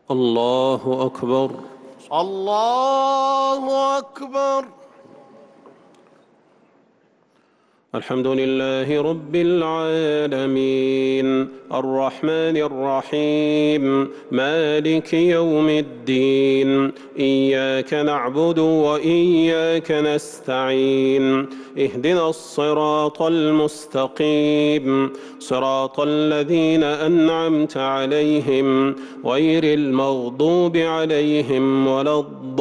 الله أكبر. الله أكبر. الحمد لله رب العالمين الرحمن الرحيم مالك يوم الدين إياك نعبد وإياك نستعين اهدنا الصراط المستقيم صراط الذين أنعمت عليهم غير المغضوب عليهم ولا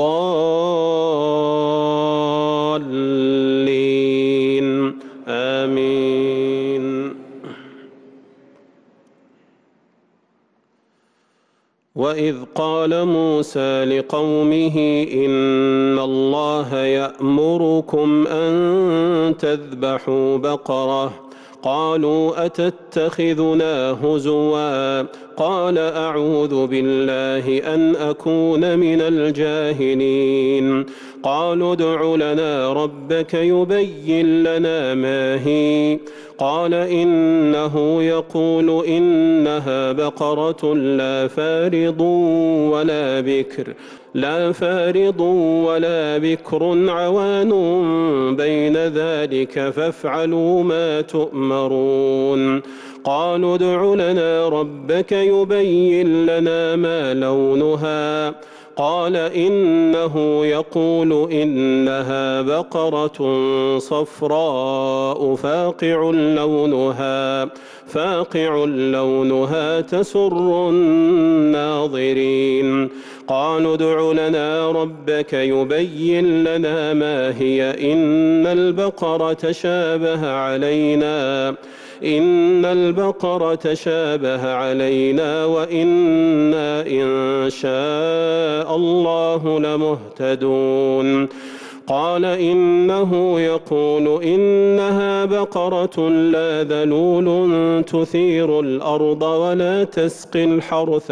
الضالين آمين. وإذ قال موسى لقومه إن الله يأمركم أن تذبحوا بقرة قالوا أتتخذنا هزوا قال أعوذ بالله أن أكون من الجاهلين قالوا ادع لنا ربك يبين لنا ما هي قال إنه يقول إنها بقرة لا فارض ولا بكر عوان بين ذلك فافعلوا ما تؤمرون قالوا ادع لنا ربك يبين لنا ما لونها قال إنه يقول إنها بقرة صفراء فاقع لونها تسر الناظرين قالوا ادع لنا ربك يبين لنا ما هي إن البقرة تشابه علينا وإنا إن شاء الله لمهتدون قال إنه يقول إنها بقرة لا ذلول تثير الأرض ولا تسقي الحرث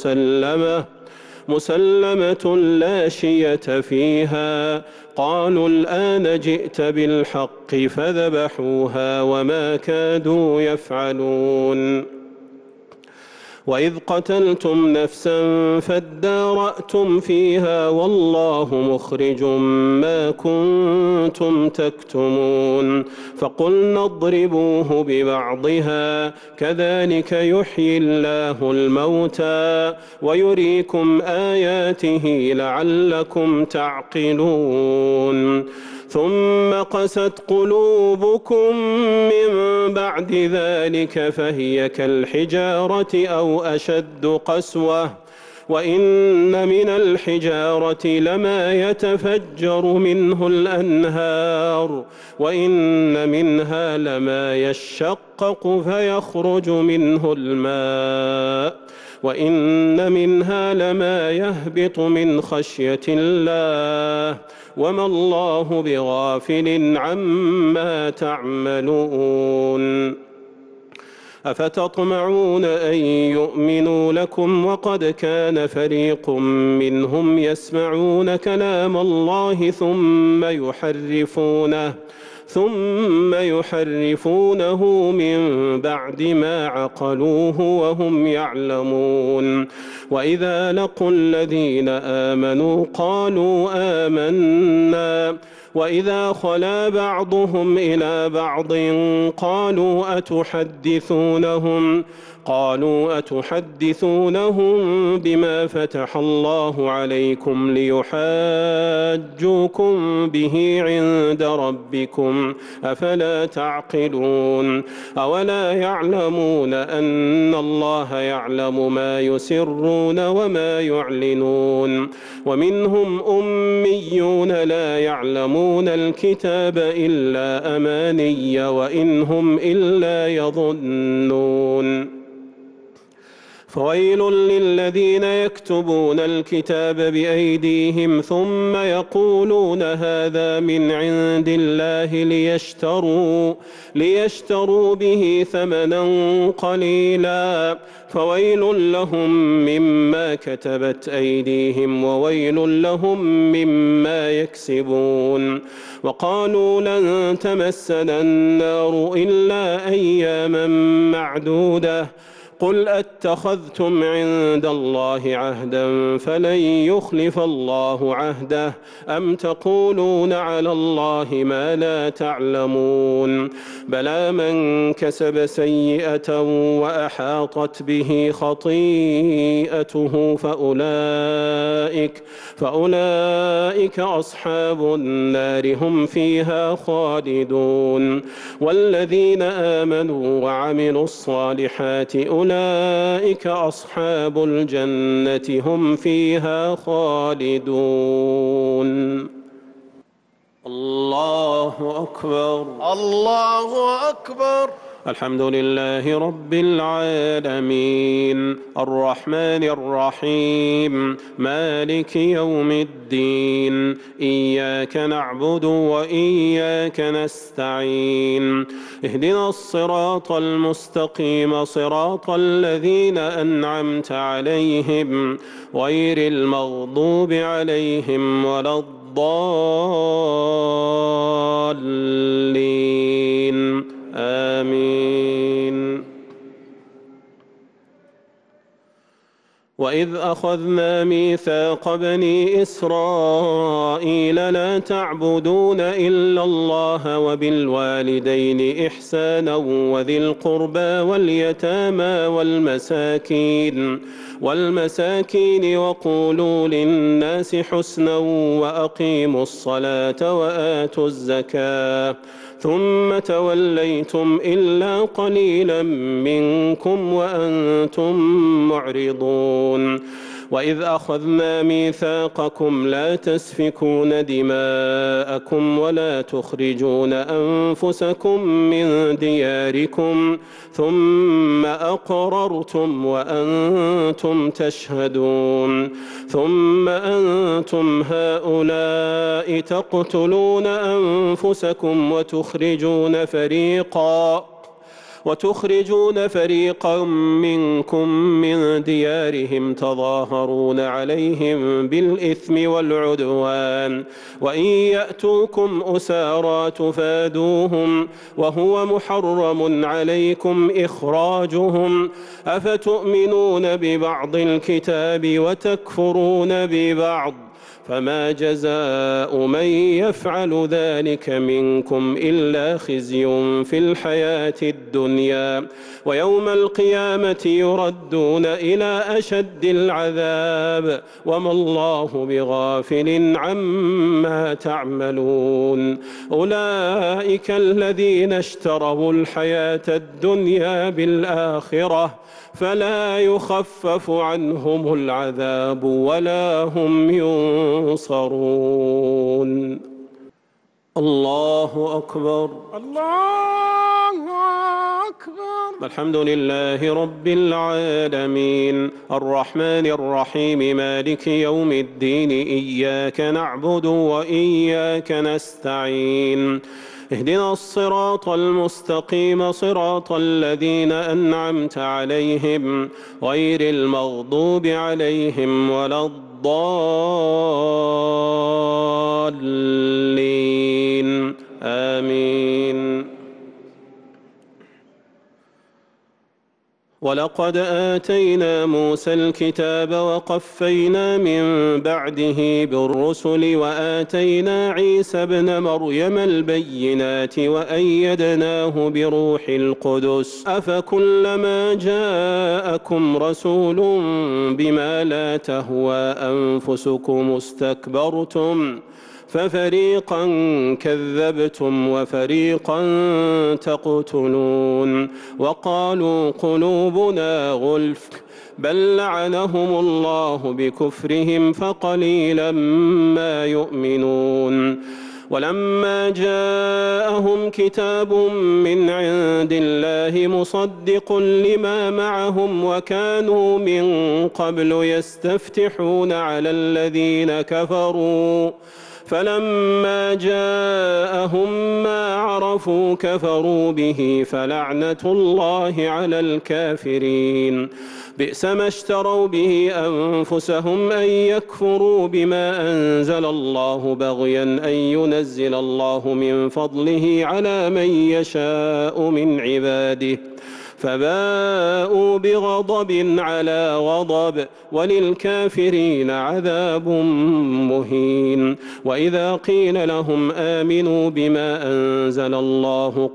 مسلمة لا شية فيها قالوا الآن جئت بالحق فذبحوها وما كادوا يفعلون وإذ قتلتم نفسا فادارأتم فيها والله مخرج ما كنتم تكتمون فقلنا اضربوه ببعضها كذلك يحيي الله الموتى ويريكم آياته لعلكم تعقلون ثم قست قلوبكم من بعد ذلك فهي كالحجارة أو أشد قسوة وإن من الحجارة لما يتفجر منه الأنهار وإن منها لما يشقق فيخرج منه الماء وإن منها لما يهبط من خشية الله وما الله بغافل عما تعملون أفتطمعون أن يؤمنوا لكم وقد كان فريق منهم يسمعون كلام الله ثم يحرفونه من بعد ما عقلوه وهم يعلمون وإذا لقوا الذين آمنوا قالوا آمنا وإذا خلا بعضهم إلى بعض قالوا أتحدثونهم بما فتح الله عليكم ليحاجوكم به عند ربكم أفلا تعقلون أولا يعلمون أن الله يعلم ما يسرون وما يعلنون ومنهم أميون لا يعلمون الكتاب إلا أماني وإن هم إلا يظنون فويل للذين يكتبون الكتاب بأيديهم ثم يقولون هذا من عند الله ليشتروا به ثمنا قليلا فويل لهم مما كتبت أيديهم وويل لهم مما يكسبون وقالوا لن تمسنا النار إلا أياما معدودة قل أتخذتم عند الله عهدا فلن يخلف الله عهده أم تقولون على الله ما لا تعلمون بلى من كسب سيئة وأحاطت به خطيئته فأولئك أصحاب النار هم فيها خالدون والذين آمنوا وعملوا الصالحات أولئك أصحاب الجنة هم فيها خالدون. الله أكبر. الله أكبر. الحمد لله رب العالمين الرحمن الرحيم مالك يوم الدين إياك نعبد وإياك نستعين اهدنا الصراط المستقيم صراط الذين أنعمت عليهم غير المغضوب عليهم ولا الضالين آمين. وإذ أخذنا ميثاق بني إسرائيل لا تعبدون إلا الله وبالوالدين إحسانا وذي القربى واليتامى والمساكين وقولوا للناس حسنا وأقيموا الصلاة وآتوا الزكاة ثم توليتم إلا قليلا منكم وأنتم معرضون. وإذ أخذنا ميثاقكم لا تسفكون دماءكم ولا تخرجون أنفسكم من دياركم ثم أقررتم وأنتم تشهدون ثم أنتم هؤلاء تقتلون أنفسكم وتخرجون فريقا منكم من ديارهم تظاهرون عليهم بالإثم والعدوان وإن يأتوكم أسارى تفادوهم وهو محرم عليكم إخراجهم أفتؤمنون ببعض الكتاب وتكفرون ببعض فما جزاء من يفعل ذلك منكم إلا خزي في الحياة الدنيا ويوم القيامة يردون إلى أشد العذاب وما الله بغافل عما تعملون. أولئك الذين اشتروا الحياة الدنيا بالآخرة فلا يخفف عنهم العذاب ولا هم ينصرون. الله أكبر. الله أكبر. الحمد لله رب العالمين الرحمن الرحيم مالك يوم الدين إياك نعبد وإياك نستعين اهدنا الصراط المستقيم صراط الذين أنعمت عليهم غير المغضوب عليهم ولا الضالين آمين. ولقد آتينا موسى الكتاب وقفينا من بعده بالرسل وآتينا عيسى ابن مريم البينات وأيدناه بروح القدس أفكلما جاءكم رسول بما لا تهوى أنفسكم استكبرتم ففريقا كذبتم وفريقا تقتلون وقالوا قلوبنا غلف بل لعنهم الله بكفرهم فقليلا ما يؤمنون. ولما جاءهم كتاب من عند الله مصدق لما معهم وكانوا من قبل يستفتحون على الذين كفروا فلما جاءهم ما عرفوا كفروا به فلعنة الله على الكافرين. بئس ما اشتروا به أنفسهم أن يكفروا بما أنزل الله بغيا أن ينزل الله من فضله على من يشاء من عباده فباءوا بغضب على غضب وللكافرين عذاب مهين. وإذا قيل لهم آمنوا بما أنزل الله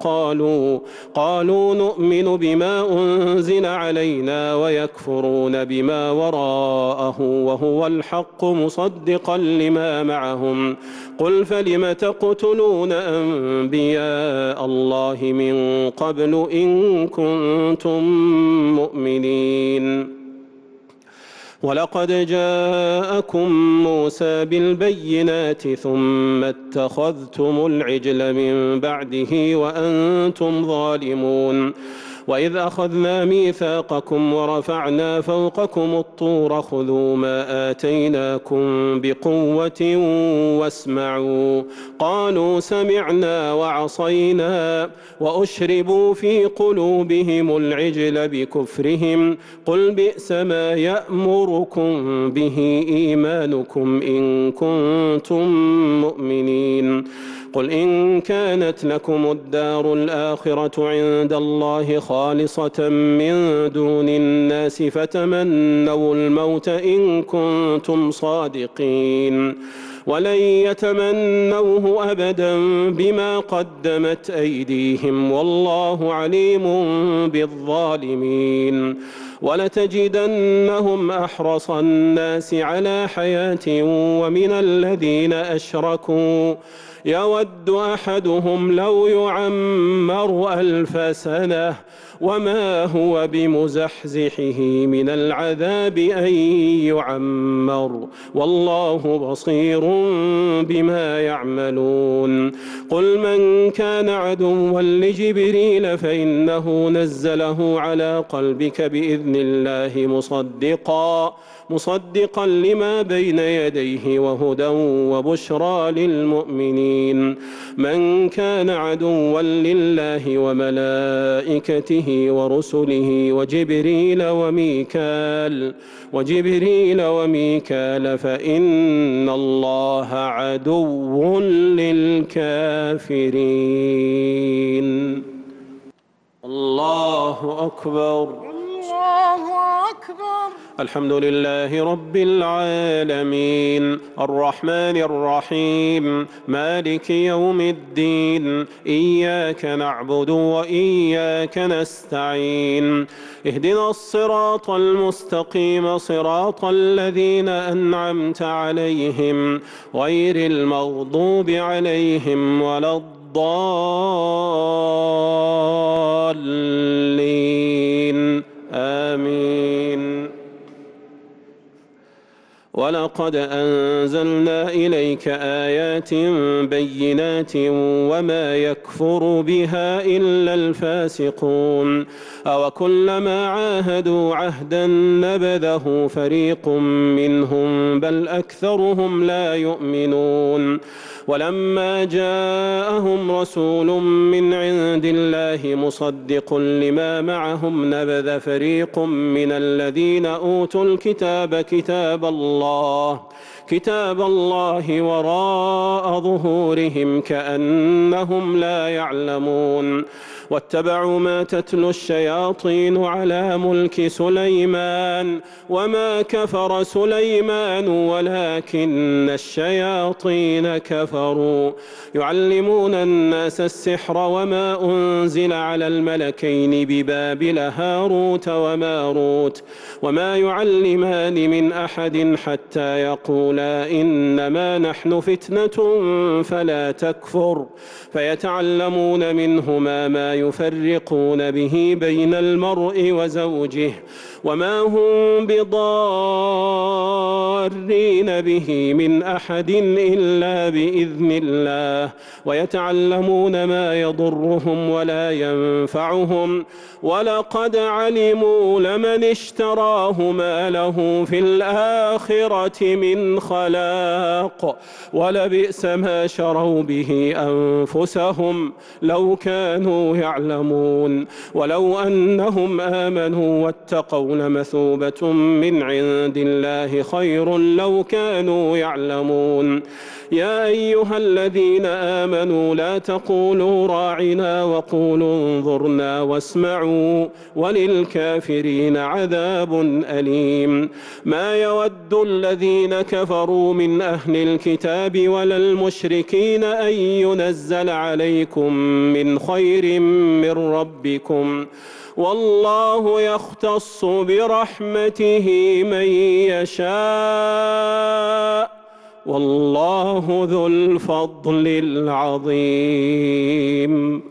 قالوا نؤمن بما أنزل علينا ويكفرون بما وراءه وهو الحق مصدقا لما معهم. قل فلم تقتلون أنبياء الله من قبل إن كنتم مؤمنين. ولقد جاءكم موسى بالبينات ثم اتخذتم العجل من بعده وأنتم ظالمون. وإذ أخذنا ميثاقكم ورفعنا فوقكم الطور خذوا ما آتيناكم بقوة واسمعوا. قالوا سمعنا وعصينا وأشربوا في قلوبهم العجل بكفرهم. قل بئس ما يأمركم به إيمانكم إن كنتم مؤمنين. قل إن كانت لكم الدار الآخرة عند الله خالصة من دون الناس فتمنوا الموت إن كنتم صادقين ولن يتمنوه أبدا بما قدمت أيديهم والله عليم بالظالمين. ولتجدنهم أحرص الناس على حياة ومن الذين أشركوا يود أحدهم لو يعمر 1000 سنة وما هو بمزحزحه من العذاب أن يعمر والله بصير بما يعملون. قل من كان عدوا لجبريل فإنه نزله على قلبك بإذن الله مصدقا لما بين يديه وهدى وبشرى للمؤمنين. من كان عدوا لله وملائكته ورسله وجبريل وميكال فإن الله عدو للكافرين. الله أكبر. الله أكبر. الحمد لله رب العالمين الرحمن الرحيم مالك يوم الدين إياك نعبد وإياك نستعين اهدنا الصراط المستقيم صراط الذين أنعمت عليهم غير المغضوب عليهم ولا الضالين آمين. ولقد أنزلنا إليك آيات بينات وما يكفر بها إلا الفاسقون. أوكلما عاهدوا عهدا نبذه فريق منهم بل أكثرهم لا يؤمنون. ولما جاءهم رسول من عند الله مصدق لما معهم نبذ فريق من الذين أوتوا الكتاب كتاب الله وراء ظهورهم كأنهم لا يعلمون. واتبعوا ما تتلو الشياطين على ملك سليمان وما كفر سليمان ولكن الشياطين كفروا يعلمون الناس السحر وما أنزل على الملكين ببابل هاروت وماروت وما يعلمان من أحد حتى يقولا إنما نحن فتنة فلا تكفر فيتعلمون منهما ما يفرقون به بين المرء وزوجه وما هم بضارين به من أحد إلا بإذن الله ويتعلمون ما يضرهم ولا ينفعهم ولقد علموا لمن اشتراه ما له في الآخرة من خلاق ولبئس ما شروا به أنفسهم لو كانوا يعلمون. ولو أنهم آمنوا واتقوا أو لمثوبة من عند الله خير لو كانوا يعلمون. يا أيها الذين آمنوا لا تقولوا راعنا وقولوا انظرنا واسمعوا وللكافرين عذاب أليم. ما يود الذين كفروا من أهل الكتاب ولا المشركين أن ينزل عليكم من خير من ربكم، والله يختص برحمته من يشاء، والله ذو الفضل العظيم.